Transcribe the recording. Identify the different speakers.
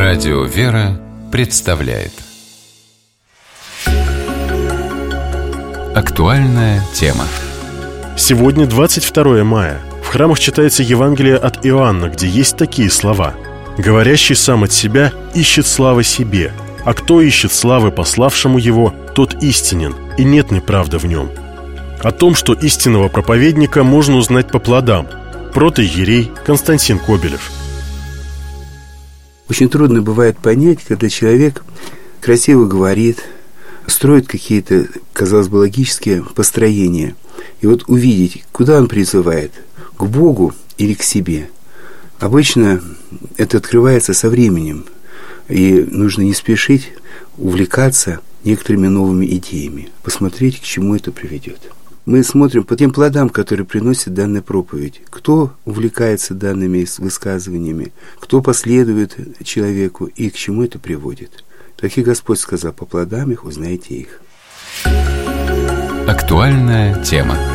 Speaker 1: Радио «Вера» представляет актуальная тема.
Speaker 2: Сегодня 22 мая. В храмах читается Евангелие от Иоанна, где есть такие слова: «Говорящий сам от себя ищет славы себе, а кто ищет славы пославшему его, тот истинен, и нет неправды в нем». О том, что истинного проповедника можно узнать по плодам. Протоиерей Константин Кобелев.
Speaker 3: Очень трудно бывает понять, когда человек красиво говорит, строит какие-то, казалось бы, логические построения. И вот увидеть, куда он призывает, к Богу или к себе. Обычно это открывается со временем. И нужно не спешить увлекаться некоторыми новыми идеями, посмотреть, к чему это приведет. Мы смотрим по тем плодам, которые приносит данная проповедь. Кто увлекается данными высказываниями, кто последует человеку и к чему это приводит. Так и Господь сказал: по плодам их узнаете их.
Speaker 1: Актуальная тема.